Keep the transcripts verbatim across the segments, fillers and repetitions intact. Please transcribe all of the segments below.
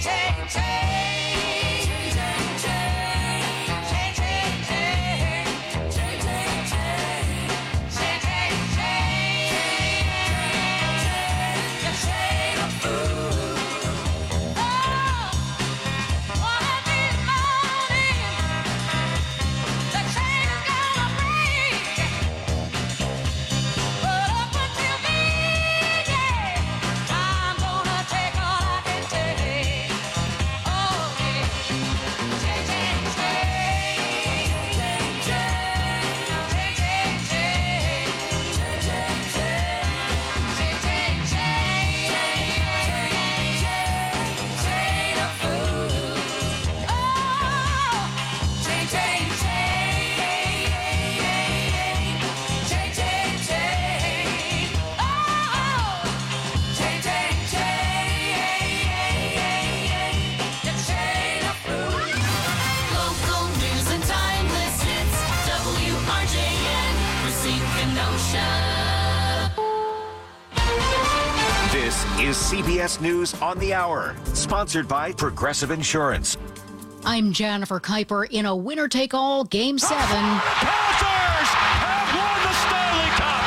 Is C B S News on the Hour, sponsored by Progressive Insurance. I'm Jennifer Kuiper in a winner-take-all Game seven. Panthers have won the Stanley Cup!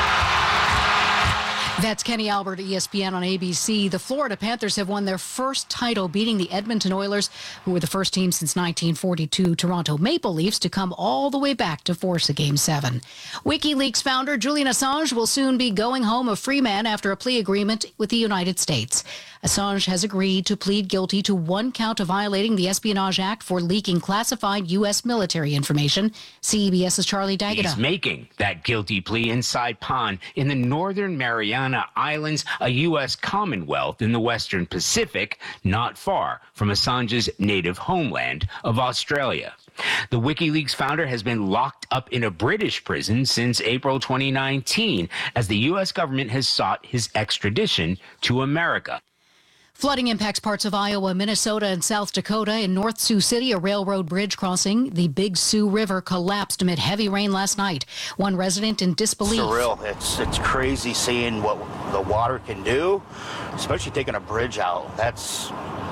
That's Kenny Albert, E S P N on A B C. The Florida Panthers have won their first title, beating the Edmonton Oilers, who were the first team since nineteen forty-two. Toronto Maple Leafs to come all the way back to force a Game seven. WikiLeaks founder Julian Assange will soon be going home a free man after a plea agreement with the United States. Assange has agreed to plead guilty to one count of violating the Espionage Act for leaking classified U S military information. CBS's Charlie D'Agata. He's making that guilty plea in Saipan in the Northern Mariana Islands, a U S Commonwealth in the Western Pacific, not far from Assange's native homeland of Australia. The WikiLeaks founder has been locked up in a British prison since April twenty nineteen, as the U S government has sought his extradition to America. Flooding impacts parts of Iowa, Minnesota, and South Dakota. In North Sioux City, a railroad bridge crossing the Big Sioux River collapsed amid heavy rain last night. One resident in disbelief. Surreal. It's it's crazy seeing what the water can do, especially taking a bridge out. That's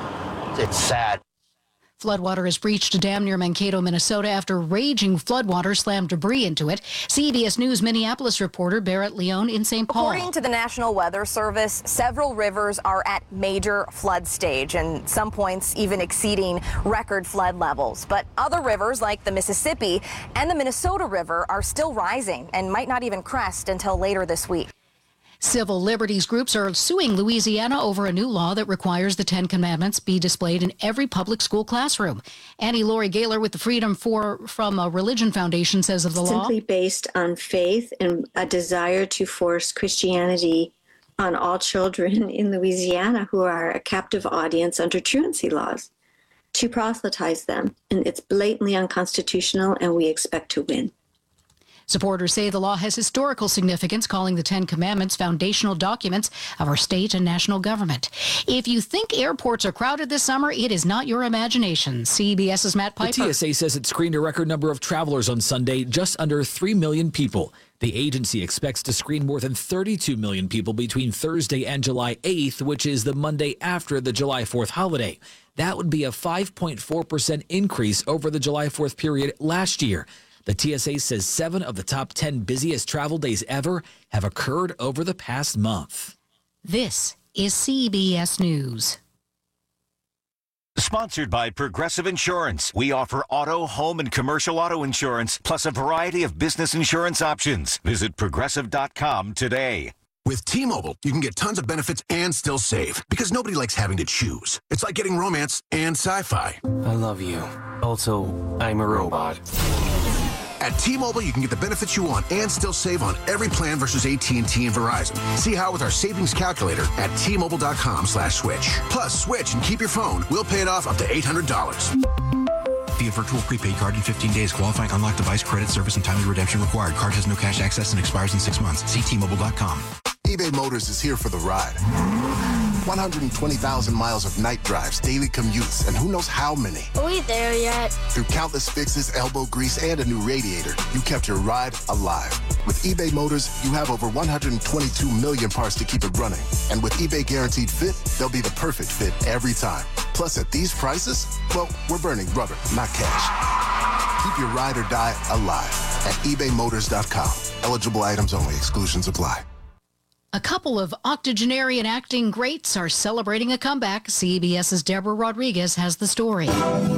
it's sad. Floodwater has breached a dam near Mankato, Minnesota, after raging floodwater slammed debris into it. C B S News Minneapolis reporter Barrett Leone in Saint Paul. According to the National Weather Service, several rivers are at major flood stage, and some points even exceeding record flood levels. But other rivers, like the Mississippi and the Minnesota River, are still rising and might not even crest until later this week. Civil liberties groups are suing Louisiana over a new law that requires the Ten Commandments be displayed in every public school classroom. Annie Laurie Gaylor with the Freedom for, from a Religion Foundation says of the law. Simply based on faith and a desire to force Christianity on all children in Louisiana who are a captive audience under truancy laws, to proselytize them. And it's blatantly unconstitutional, and we expect to win. Supporters say the law has historical significance, calling the Ten Commandments foundational documents of our state and national government. If you think airports are crowded this summer, it is not your imagination. CBS's Matt Piper. The T S A says it screened a record number of travelers on Sunday, just under three million people. The agency expects to screen more than thirty-two million people between Thursday and July eighth, which is the Monday after the July fourth holiday. That would be a five point four percent increase over the July fourth period last year. The T S A says seven of the top ten busiest travel days ever have occurred over the past month. This is C B S News. Sponsored by Progressive Insurance. We offer auto, home, and commercial auto insurance, plus a variety of business insurance options. Visit progressive dot com today. With T-Mobile, you can get tons of benefits and still save, because nobody likes having to choose. It's like getting romance and sci-fi. I love you. Also, I'm a robot. At T-Mobile, you can get the benefits you want and still save on every plan versus A T and T and Verizon. See how with our savings calculator at T Mobile dot com slash switch. Plus, switch and keep your phone. We'll pay it off up to eight hundred dollars. Via virtual prepaid card in fifteen days. Qualifying unlocked device, credit, service, and timely redemption required. Card has no cash access and expires in six months. See T Mobile dot com. eBay Motors is here for the ride. one hundred twenty thousand miles of night drives, daily commutes, and who knows how many. Are we there yet? Through countless fixes, elbow grease, and a new radiator, you kept your ride alive. With eBay Motors, you have over one hundred twenty-two million parts to keep it running. And with eBay Guaranteed Fit, they'll be the perfect fit every time. Plus, at these prices, well, we're burning rubber, not cash. Keep your ride or die alive at ebay motors dot com. Eligible items only. Exclusions apply. A couple of octogenarian acting greats are celebrating a comeback. CBS's Deborah Rodriguez has the story.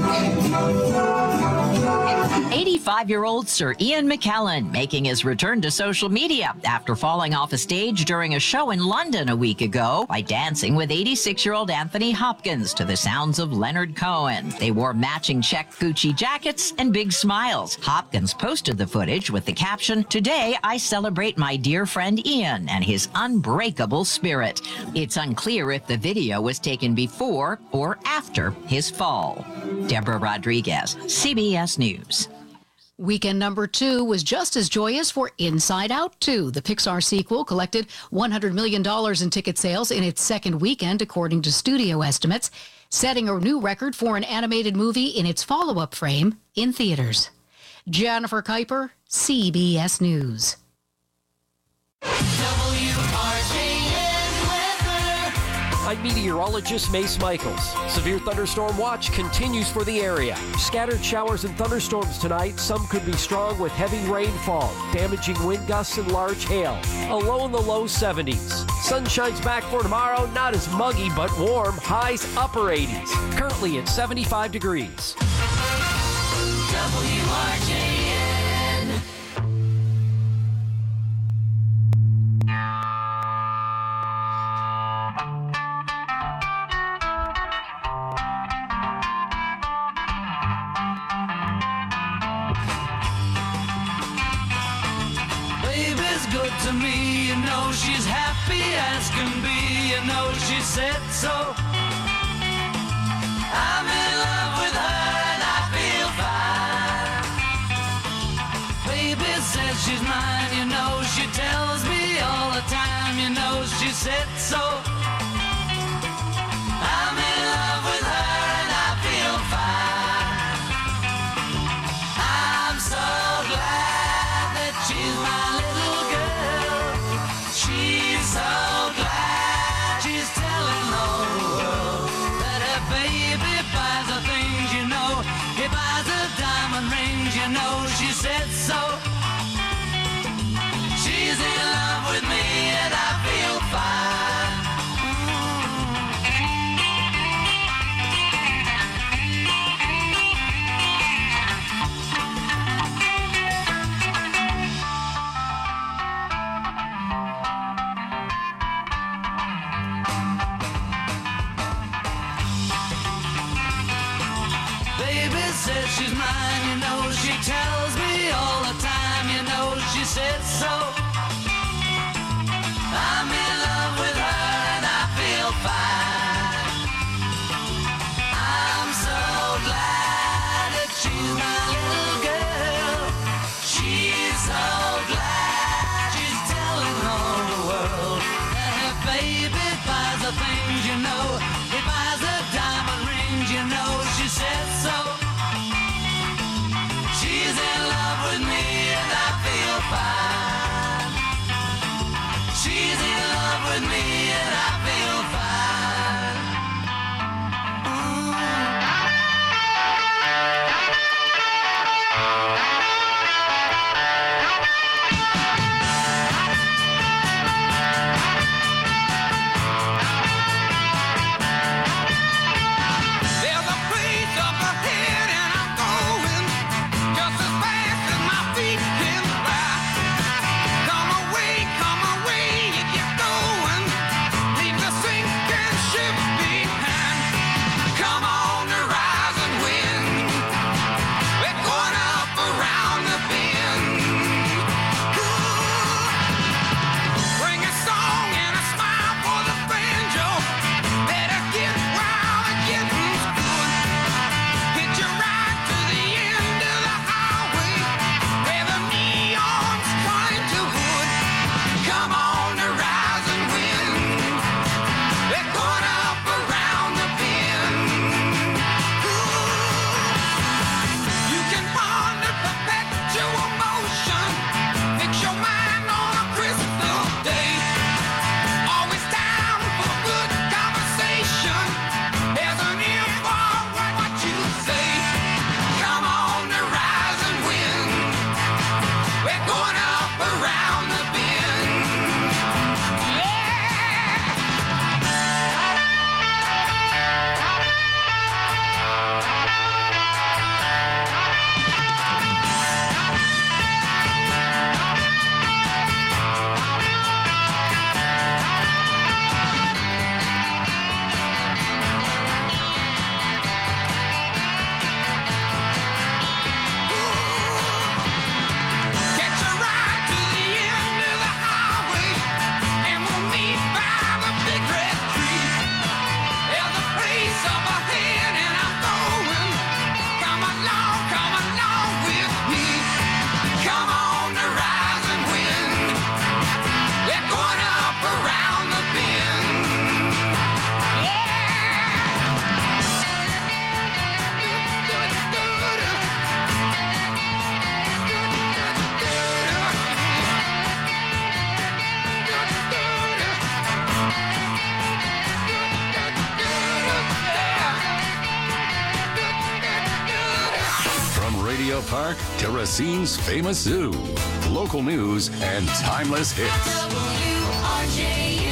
eighty-five-year-old Sir Ian McKellen making his return to social media after falling off a stage during a show in London a week ago by dancing with eighty-six-year-old Anthony Hopkins to the sounds of Leonard Cohen. They wore matching check Gucci jackets and big smiles. Hopkins posted the footage with the caption, "Today I celebrate my dear friend Ian and his unbreakable spirit." It's unclear if the video was taken before or after his fall. Deborah Rodriguez, C B S News. Weekend number two was just as joyous for Inside Out two. The Pixar sequel collected one hundred million dollars in ticket sales in its second weekend, according to studio estimates, setting a new record for an animated movie in its follow-up frame in theaters. Jennifer Kuiper, C B S News. I'm meteorologist Mace Michaels. Severe thunderstorm watch continues for the area. Scattered showers and thunderstorms tonight. Some could be strong with heavy rainfall, damaging wind gusts and large hail. A low in the low seventies. Sun shines back for tomorrow. Not as muggy, but warm. Highs upper eighties. Currently at seventy-five degrees. W R J N. Baby's good to me, you know she's happy as can be, you know she said so. I'm in love with her and I feel fine. Baby says she's mine, you know she tells me all the time, you know she said so. I'm in love with her and I feel fine. I'm so glad that she's my little girl. She's so glad she's telling the world that her baby buys the things, you know. He buys her diamond rings, you know she said so. She's in love with me and I feel fine. Baby says she's mine, you know she tells me all the time, you know she said so. I'm in love with her and I feel fine. I'm so glad that she's my little girl. She's so glad she's telling all the world that her baby buys the things, you know. He buys her diamond rings, you know she said so. She's in love with me and I feel fine. She's in love with me and I feel fine. There's a place up ahead and I'm going just as fast as my feet can fly. Memorial Park to Racine's famous zoo. Local news and timeless hits. W R J N.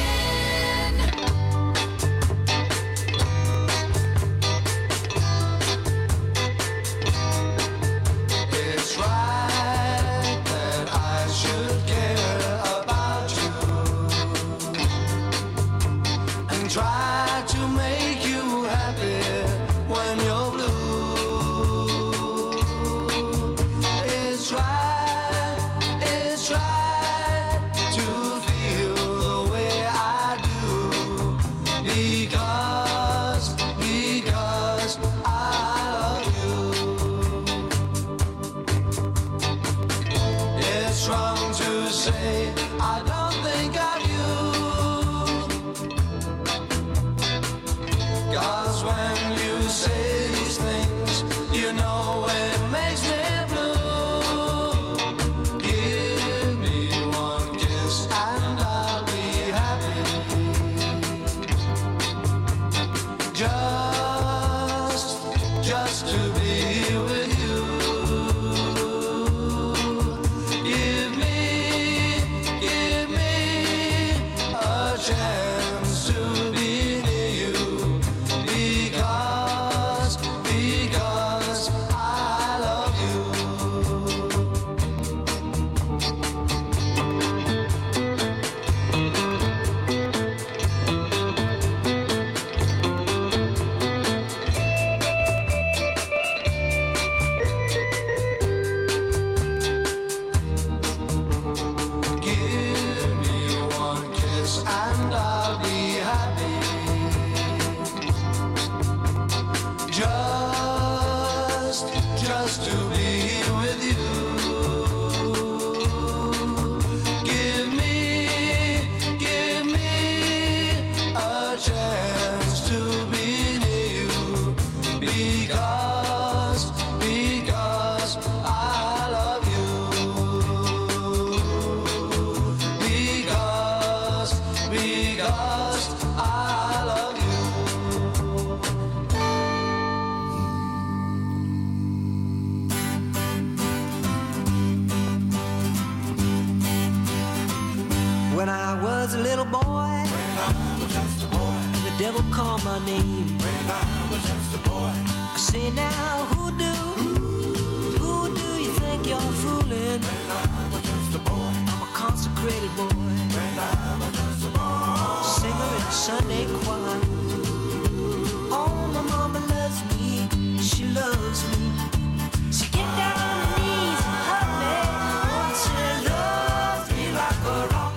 It's right that I should care about you and try to make you happy when you're blue. It's right, it's right to feel the way I do because, because I love you. It's wrong to say I don't think of you, 'cause when you say these things, you know it makes me blue. Give me one kiss and I'll be happy. Just, just to be with you. Give me, give me a chance to be near you. Because, because I love you. Give me one kiss and I'll be happy. Just, just to be with you. Give me, give me a chance to be near you. Because, because I love you. Because, because I love you. When I was a little boy, when I was just a boy, the devil called my name. When I was just a boy, I say now, who do, who do you think you're fooling? When I was just a boy, I'm a consecrated boy. When I was just a boy, singer in the Sunday choir. Oh, my mama loves me, she loves me. She get down on her knees and hug me. Oh, she loves me like a rock.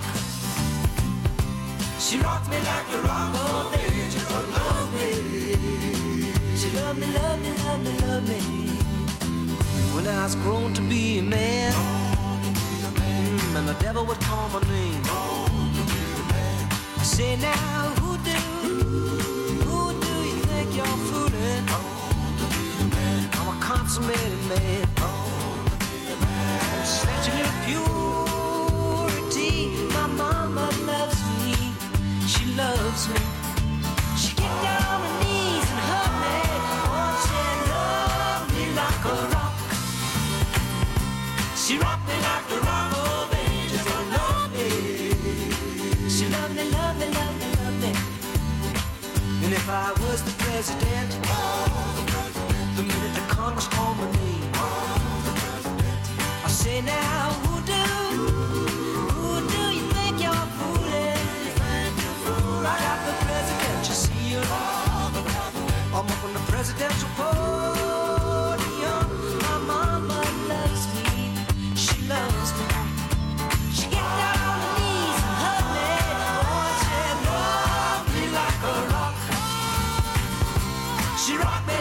She rocked me like a rock, oh baby, she love me. She love me, love me, love me, love me. When I was grown to be a man, mm, and the devil would call my name. I say now, who do, who do you think you're fooling? I'm a consummated man. Snatching your purity, my mama loves me. She loves me. She get down on her knees and hug me. Oh, she love me like a rock. She rock me like a rock, oh baby, she love me. She love me, love me, love me, love me. And if I was the president, the minute the Congress called my name, I say now, who do, who do you think you're fooling? Right after president, you see her. I'm up on the presidential podium. My mama loves me, she loves me. She get down on her knees and hug me. Oh, she love me like a rock. She rock me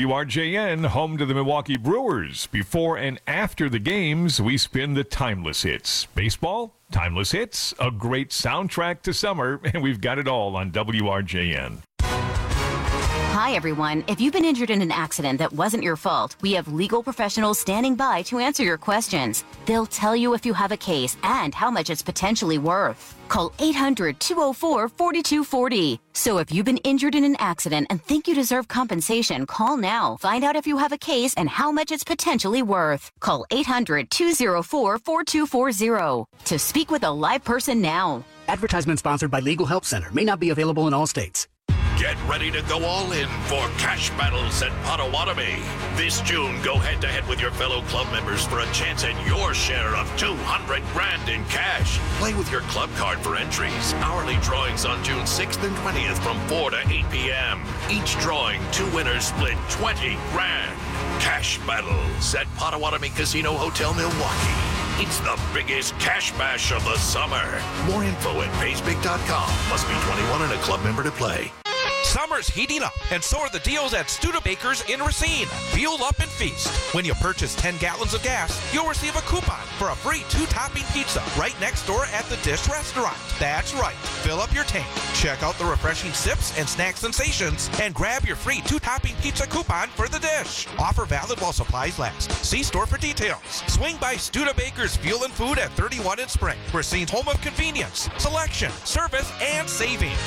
W R J N, home to the Milwaukee Brewers. Before and after the games, we spin the timeless hits. Baseball, timeless hits, a great soundtrack to summer, and we've got it all on W R J N. Hi, everyone. If you've been injured in an accident that wasn't your fault, we have legal professionals standing by to answer your questions. They'll tell you if you have a case and how much it's potentially worth. Call eight hundred, two oh four, four two four oh. So if you've been injured in an accident and think you deserve compensation, call now. Find out if you have a case and how much it's potentially worth. Call eight hundred, two oh four, four two four oh to speak with a live person now. Advertisement sponsored by Legal Help Center. May not be available in all states. Get ready to go all in for Cash Battles at Potawatomi. This June, go head-to-head with your fellow club members for a chance at your share of two hundred grand in cash. Play with your club card for entries. Hourly drawings on June sixth and twentieth from four to eight p.m. Each drawing, two winners split twenty grand. Cash Battles at Potawatomi Casino Hotel, Milwaukee. It's the biggest cash bash of the summer. More info at pays big dot com. Must be twenty-one and a club member to play. Summer's heating up, and so are the deals at Studebaker's in Racine. Fuel up and feast. When you purchase ten gallons of gas, you'll receive a coupon for a free two-topping pizza right next door at the Dish Restaurant. That's right. Fill up your tank, check out the refreshing sips and snack sensations, and grab your free two-topping pizza coupon for the Dish. Offer valid while supplies last. See store for details. Swing by Studebaker's Fuel and Food at thirty-one in Spring. Racine's home of convenience, selection, service, and savings.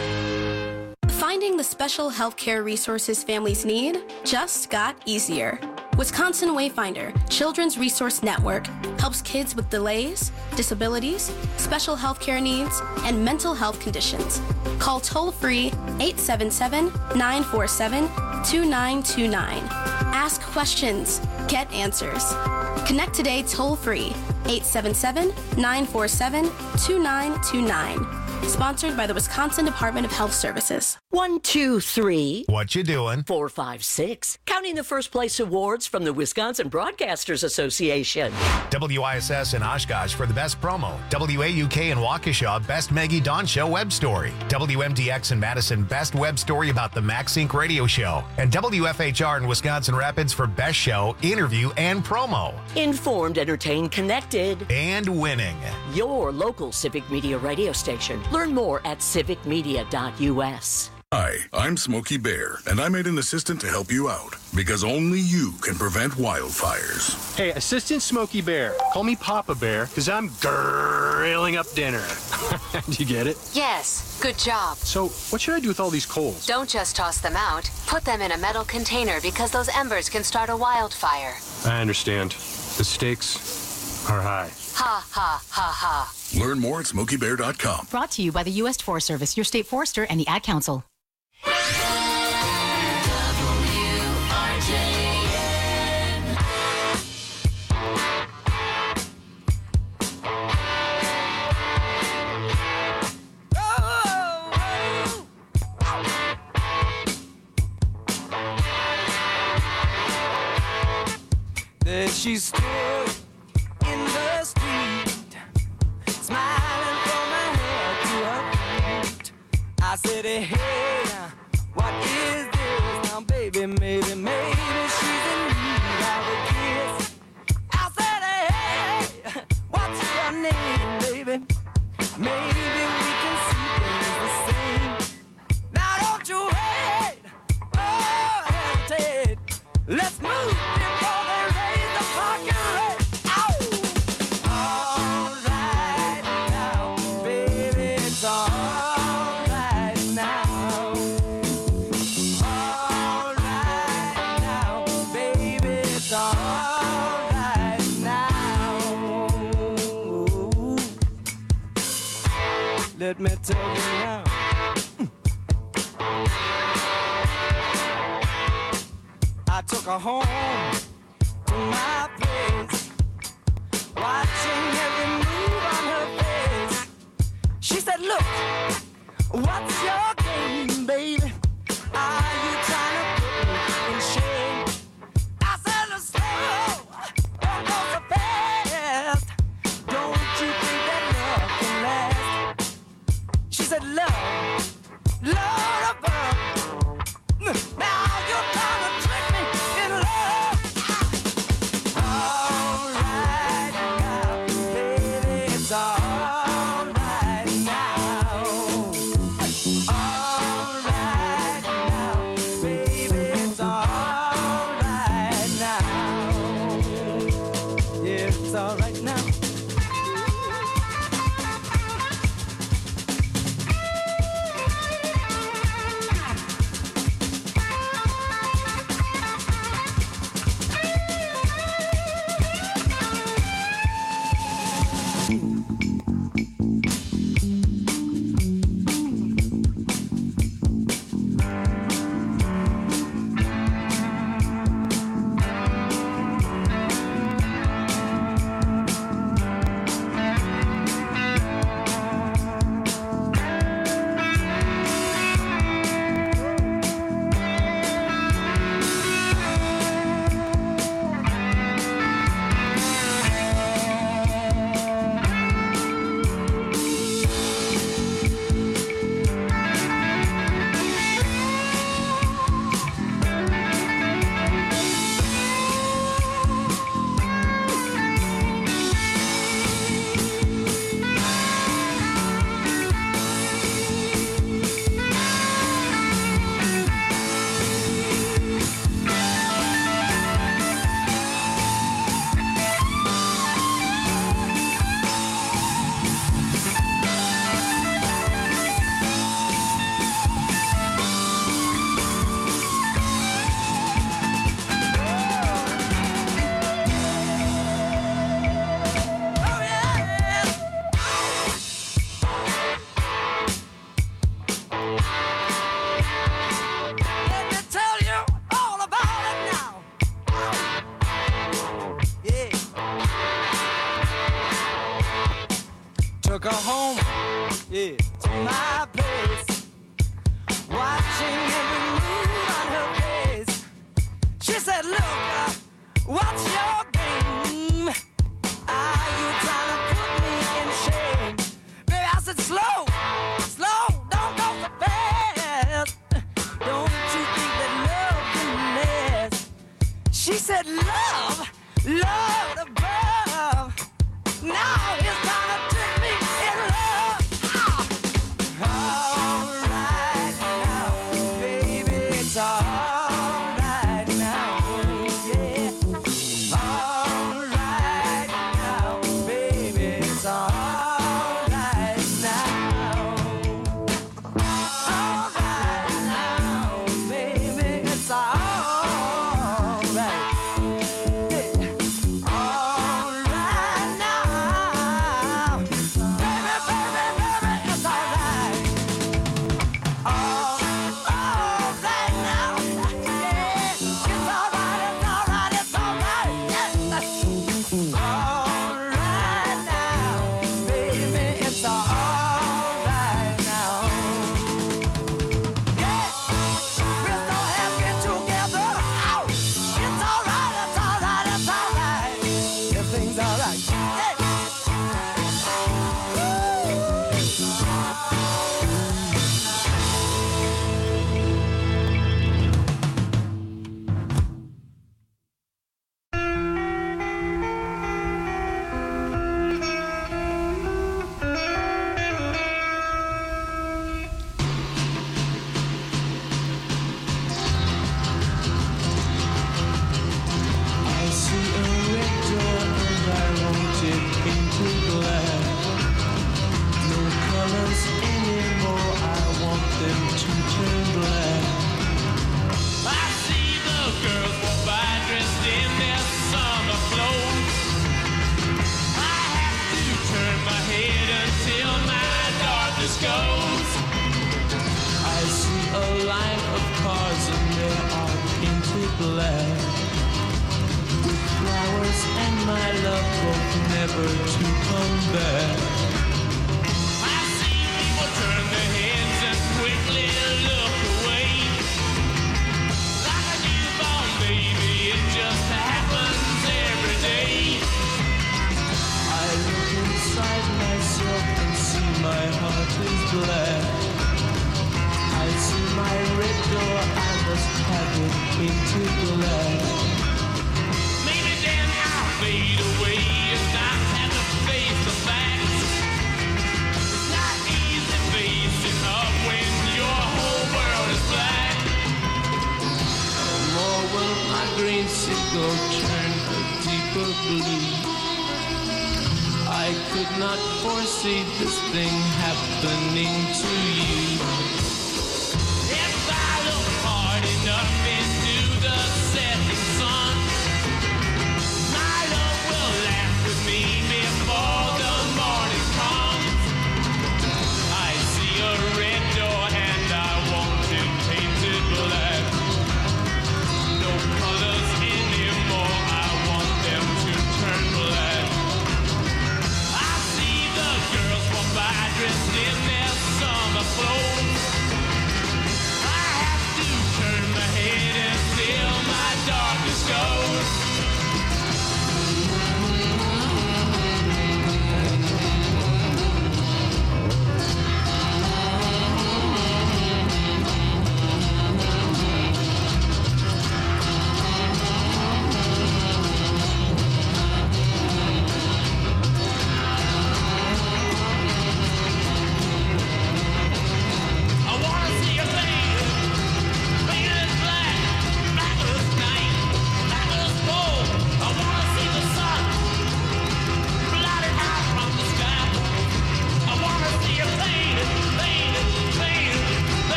Finding the special healthcare resources families need just got easier. Wisconsin Wayfinder Children's Resource Network helps kids with delays, disabilities, special healthcare needs, and mental health conditions. Call toll-free eight seven seven, nine four seven, two nine two nine. Ask questions, get answers. Connect today toll-free eight seven seven, nine four seven, two nine two nine. Sponsored by the Wisconsin Department of Health Services. One, two, three. What you doing? Four, five, six. Counting the first place awards from the Wisconsin Broadcasters Association. W I S S in Oshkosh for the best promo. W A U K in Waukesha, best Maggie Dawn Show web story. W M D X in Madison, best web story about the MaxSync radio show. And W F H R in Wisconsin Rapids for best show, interview, and promo. Informed, entertained, connected. And winning. Your local Civic Media radio station. Learn more at civic media dot u s. Hi, I'm Smokey Bear, and I made an assistant to help you out, because only you can prevent wildfires. Hey, Assistant Smokey Bear, call me Papa Bear, because I'm grilling up dinner. Do you get it? Yes, good job. So, what should I do with all these coals? Don't just toss them out. Put them in a metal container, because those embers can start a wildfire. I understand. The stakes are high. Ha, ha, ha, ha. Learn more at smokey bear dot com. Brought to you by the U S Forest Service, your state forester, and the Ad Council. There she stood in the street, smiling from her head to her feet. I said, hey, what is this? Now, baby, maybe, maybe she's in need of a kiss. I said, hey, what's your name, baby? Maybe we can see things the same. Now, don't you wait, oh, hesitate. Let's move before they raise the fucking rate. Ow! All right now, baby, it's all right now. All right now, baby, it's all right now. Let me tell you now. I took her home to my place, watching every move on her face. She said, look, what's your game, baby? Are you trying to put me in shame? I said, let's slow, don't go so fast. Don't you think that love can last? She said, love, love above. Now you're trying to trick me. her home, yeah, to my place, watching every move on her face. She said, look, uh, what's your game? Are you trying to put me in shame? Baby, I said, slow, slow, don't go so fast. Don't you think that love can last? She said, love, love above. Now it's time to trick me in love. Ah. All right now, baby, it's all right now, yeah. All right now, baby, it's all right now. All right now, baby, it's all right. Dressed in their summer clothes.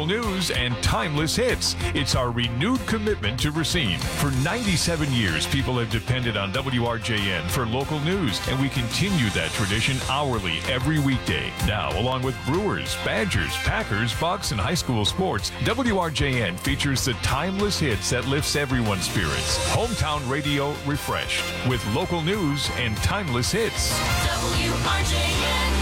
local news, and timeless hits. It's our renewed commitment to Racine. For ninety-seven years, people have depended on W R J N for local news, and we continue that tradition hourly every weekday. Now, along with Brewers, Badgers, Packers, Bucks, and high school sports, W R J N features the timeless hits that lifts everyone's spirits. Hometown radio refreshed with local news and timeless hits. W R J N.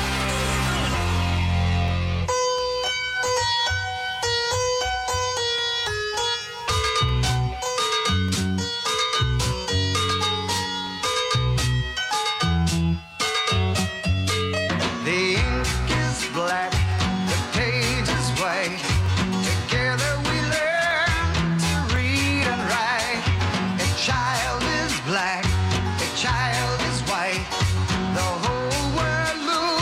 The ink is black, the page is white. Together we learn to read and write. A child is black, a child is white. The whole world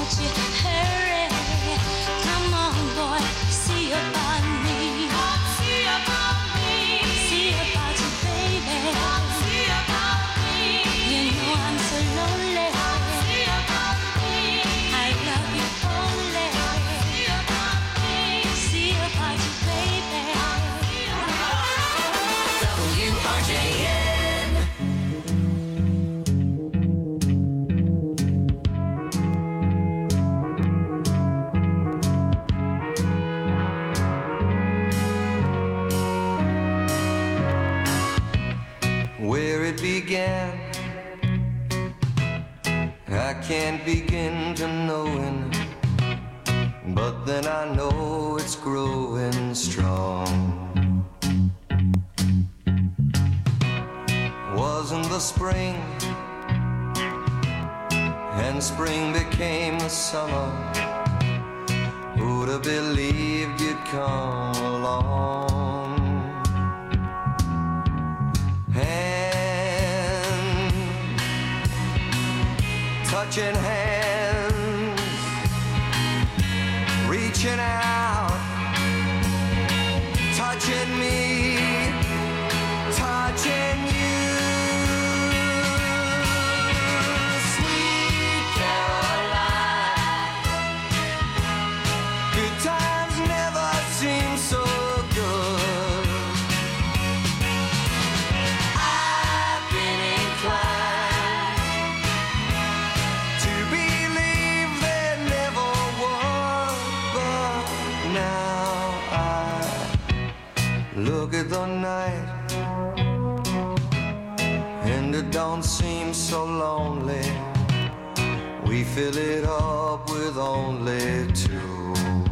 don't you hurry. Come on, boy, see about me. See about me. See about you, baby. See about me. You know I'm so lonely. See about me. I love you only. See about me. See about you, baby. W R J N. Where it began, I can't begin to knowing, but then I know it's growing strong. Wasn't the spring, and spring became the summer. Who'd have believed you'd come along? Hand, touching hands, reaching out, touching me, touching you. Sweet Caroline, good times never seem so good. I've been inclined to believe there never was, but now I look at the night and it don't seem so lonely. We fill it up with only two.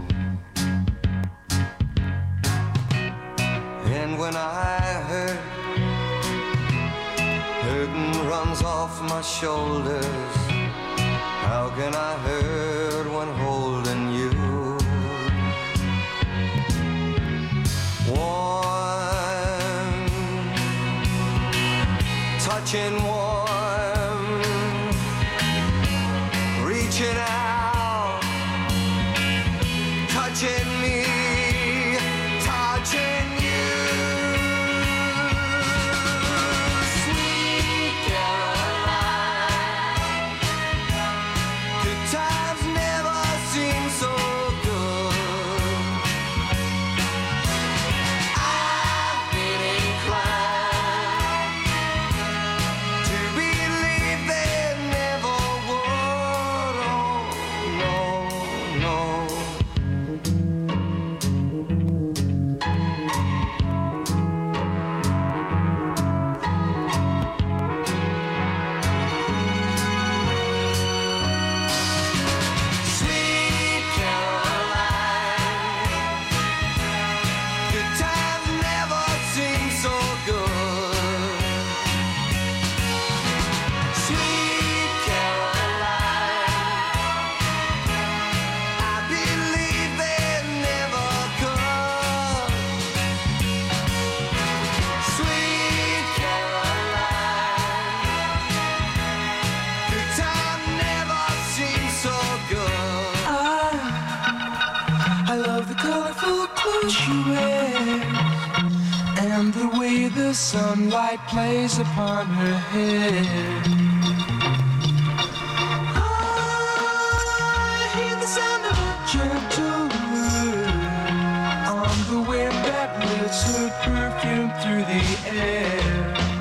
And when I hurt, hurting runs off my shoulders. How can I hurt when holding you? Warm, touching warm, reaching out, touching me, touching you. Sweet Caroline, good times never seem so good. I've been inclined to believe there never would. Oh, no, Sweet Caroline, good times never seem so good. Sweet Caroline, I believe they never could. Sweet Caroline, good times never seem so good. I love the colorful clothes she wears and the way the sunlight plays upon her hair. I hear the sound of a gentle word on the wind that lifts her perfume through the air.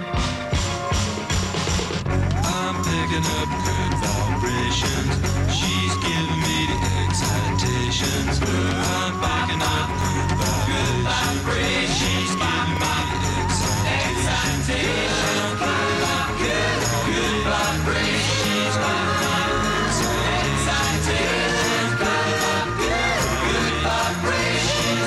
I'm picking up good vibrations. She's giving me the excitations. I'm picking up good vibrations. She's giving me the excitations. Good, good vibrations. She's giving me the excitations. Good, good vibrations.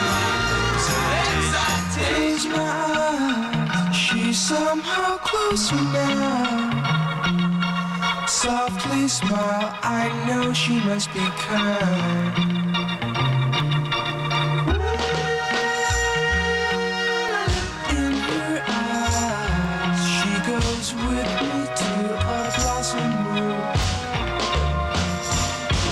Close my eyes, she's somehow closer now. Softly smile, I know she must be kind. In her eyes, she goes with me to a blossom room.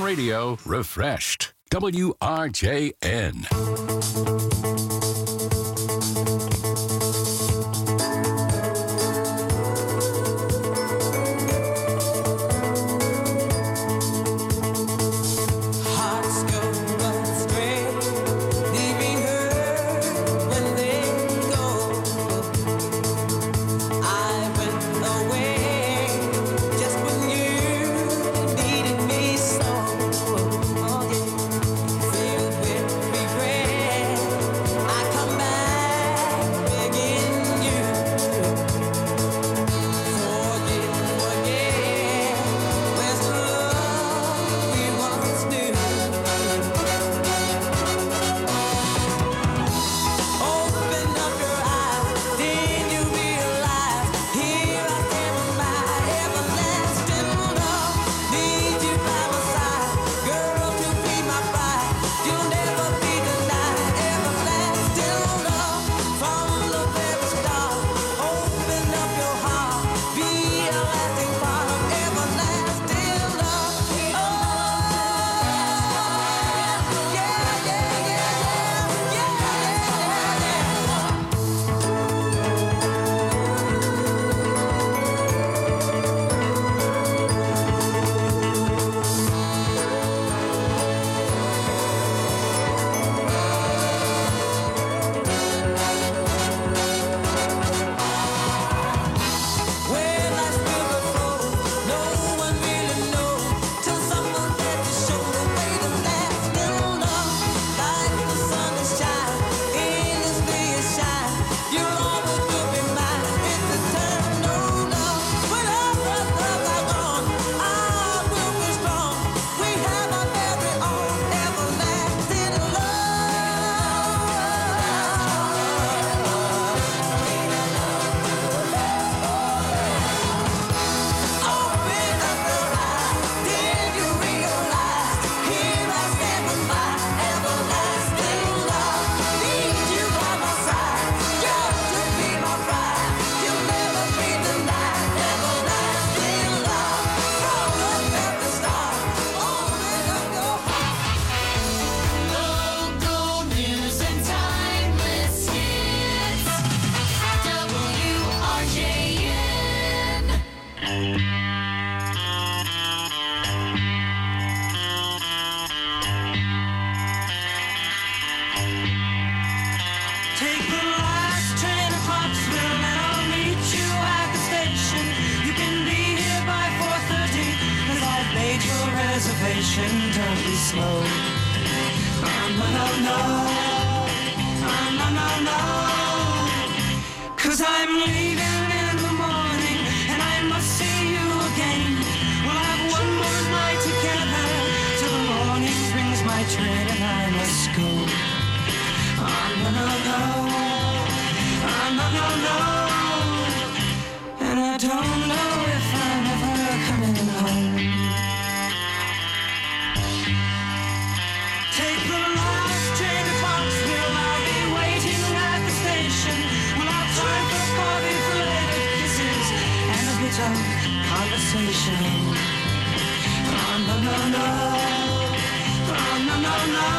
radio refreshed. W R J N. Hearts go astray, leaving her when they go. I went away just when you needed me so. Oh yeah, filled with regret, I come back begging you. Forget, forget, where's the love we once knew? Open up your eyes, then you realize here I stand with my everlasting love. Need you by my side, girl, to be my bride. You'll never be denied. Everlasting love from the very start. Open up your heart, be a lasting part of everlasting love. Oh, yeah, yeah, yeah, yeah, yeah, yeah, yeah. Where life's river flows, no one really knows till someone had to show the way to lasting love. Like the sun that shines, endlessly it shines. You always will be mine. It's eternal love. When our brothers are gone, I will be strong. We have our very own everlasting Open up your eyes, then you realize here I stand with my everlasting love. Need you by my side, girl, to be my bride. You'll never be denied. Everlasting love from the very start. Open up your heart. Local news and timeless hits. W R J N. Take the last train to Pottsville and I'll meet you at the station. You can be here by four thirty cause I've made your reservation. Don't be slow. Oh, no, no, no. Oh, no, no, no. Cause I'm leaving in the morning and I must see you again. We'll have one more night together till the morning brings my train and I must go. Oh, no, no, no. Oh, no, no, no. And I don't know if I'm ever coming home. Take the last train to Foxville. I'll be waiting at the station. We'll have time for coffee, flavoured kisses, and a bit of conversation. Oh, no, no, no. Oh, no, no, no.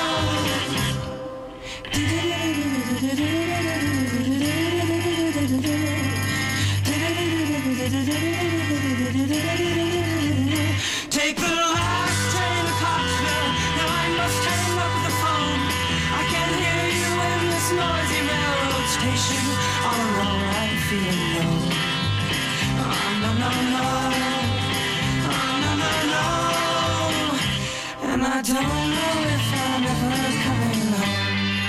Take the last train to Coxville. Now I must hang up the phone. I can't hear you in this noisy railroad station. All alone I'm feeling low. Oh, no, no, no. Oh, no, no, no. And I don't know if I'm ever coming home.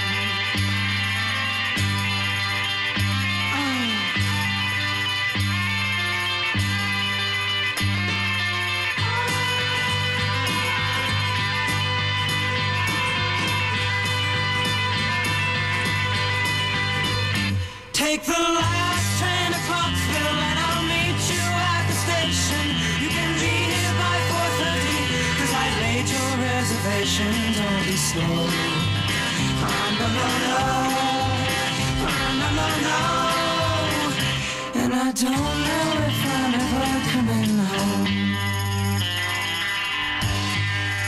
Take the last train to Clarksville and I'll meet you at the station. You can be here by four thirty cause I've made your reservation. Don't be slow. Oh, no, no, no. Oh, no, no, no. And I don't know if I'm ever coming home.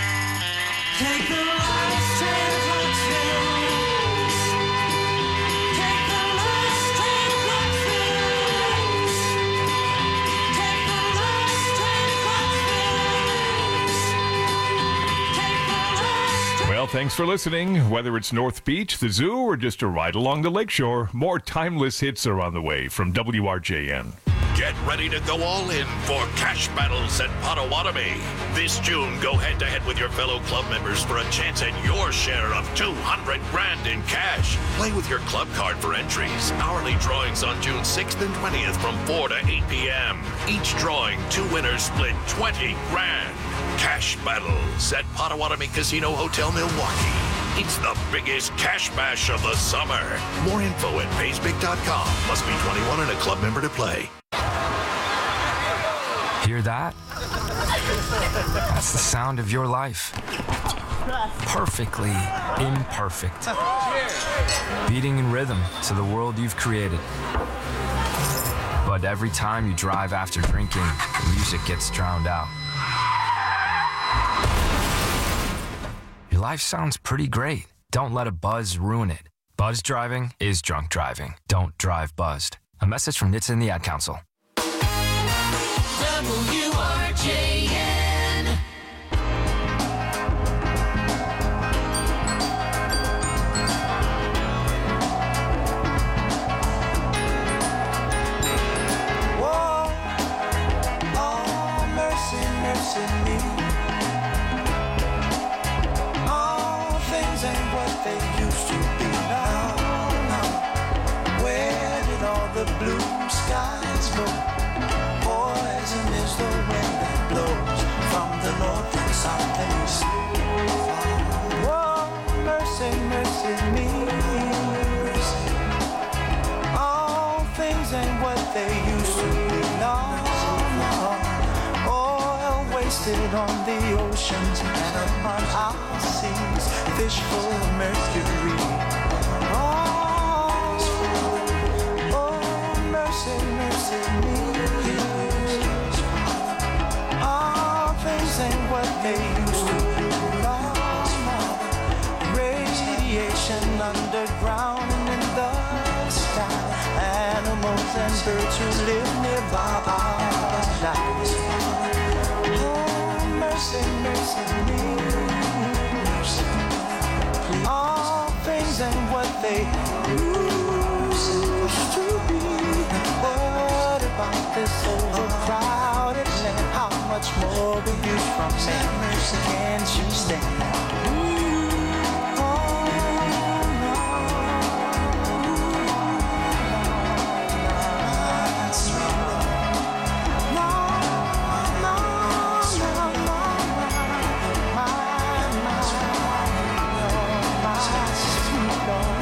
thanks for listening. Whether it's North Beach, the zoo, or just a ride along the lakeshore, more timeless hits are on the way from W R J N. Get ready to go all in for Cash Battles at Potawatomi. This June, go head-to-head with your fellow club members for a chance at your share of two hundred grand in cash. Play with your club card for entries. Hourly drawings on June sixth and twentieth from four to eight p.m. Each drawing, two winners split twenty grand. Cash Battles at Potawatomi Casino Hotel, Milwaukee. It's the biggest cash bash of the summer. More info at pays big dot com. Must be twenty-one and a club member to play. Hear that? That's the sound of your life. Perfectly imperfect. Beating in rhythm to the world you've created. But every time you drive after drinking, the music gets drowned out. Your life sounds pretty great. Don't let a buzz ruin it. Buzz driving is drunk driving. Don't drive buzzed. A message from N H T S A and the Ad Council. W R J N. Whoa, oh, mercy, mercy me. All things ain't what they used to be now. now. Where did all the blue skies go? Poison is the wind that blows from the north and south and east. Whoa, mercy, mercy me. All things ain't what they used to be. No, no. Oil wasted on the oceans and upon our seas. Fish full of mercury. Oh, oh, mercy, mercy me. All things ain't what they used to be. No, no. Radiation underground and in the sky. Animals and birds who live nearby die. Oh, mercy, mercy me. All things ain't what they used to be. What about this overcrowded land? How much more will you from me? Can't you stand? Ooh, oh, no, that's right. No, no, no, no, my, my, no, my sweet Lord.